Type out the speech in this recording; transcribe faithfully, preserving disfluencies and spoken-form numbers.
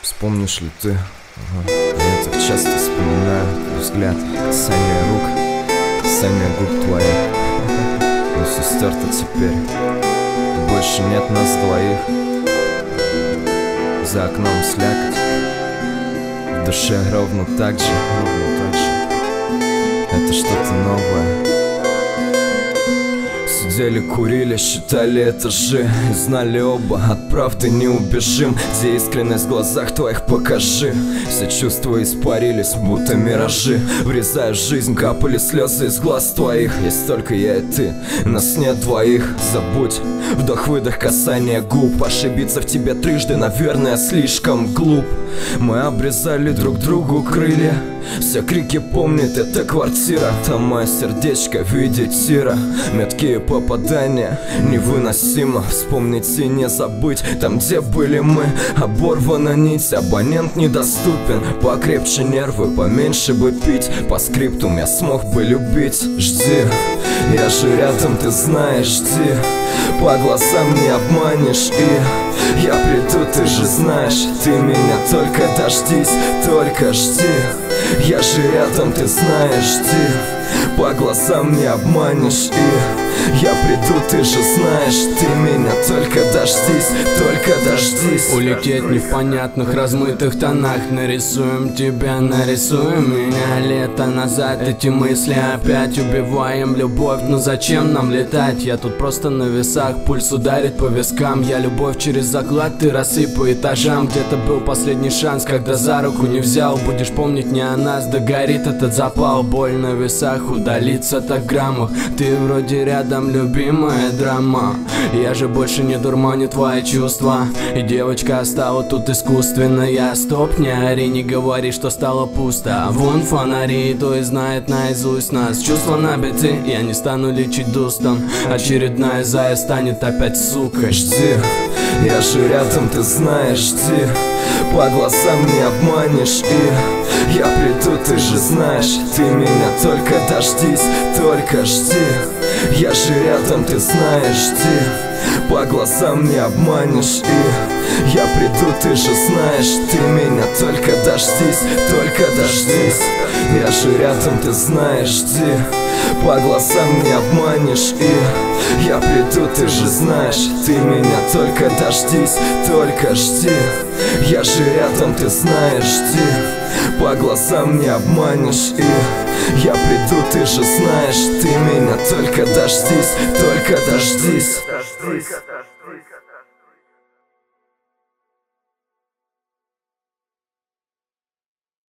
Вспомнишь ли ты? Ага. Я так часто вспоминаю твой взгляд, касание рук, касание губ твоих. Но все стерто теперь, больше нет нас двоих. За окном слякоть, в душе ровно так же, ровно так же. Это что-то новое. Сидели, курили, считали этажи и знали оба, от правды не убежим. Где искренность в глазах твоих покажи. Все чувства испарились, будто миражи. Врезая в жизнь, капали слезы из глаз твоих. Есть только я и ты, нас нет двоих. Забудь, вдох-выдох, касание губ. Ошибиться в тебе трижды, наверное, слишком глуп. Мы обрезали друг другу крылья. Все крики помнит эта квартира. Там мое сердечко видит тира. Меткие попадания невыносимо. Вспомнить и не забыть там, где были мы. Оборвана нить, абонент недоступен. Покрепче нервы, поменьше бы пить. По скриптум я смог бы любить. Жди, я же рядом, ты знаешь, жди. По глазам не обманешь, и я приду, ты же знаешь. Ты меня только дождись, только жди. Я же рядом, ты знаешь, жди. По глазам не обманешь, и я приду, ты же знаешь. Ты меня только дождись, только дождись. Улететь не в понятных размытых тонах. Нарисуем тебя, нарисуем меня. Лето назад эти мысли опять. Убиваем любовь, но зачем нам летать? Я тут просто на весах, пульс ударит по вискам. Я любовь через заклад, ты рассыпь по этажам. Где-то был последний шанс, когда за руку не взял. Будешь помнить не о нас, да горит этот запал. Боль на весах, удалиться так в граммах. Ты вроде рядом, любимая драма. Я же больше не дурманю твои чувства. И девочка стала тут искусственная. Стоп, не ори, не говори, что стало пусто. Вон фонари, то и знает наизусть нас. Чувства набиты, я не стану лечить дустом. Очередная зая станет опять сукой. Жди, я же рядом, ты знаешь, жди. По глазам не обманешь, и я приду, ты же знаешь. Ты меня только дождись, только жди. Я же рядом, ты знаешь, жди. По глазам не обманешь, и я приду, ты же знаешь. Ты меня только дождись, только дождись. Я же рядом, ты знаешь, жди. По глазам не обманешь, и я приду, ты же знаешь. Ты меня только дождись, только жди. Я же рядом, ты знаешь, жди. По глазам не обманешь, и я приду, ты же знаешь. Ты меня только дождись, только дождись.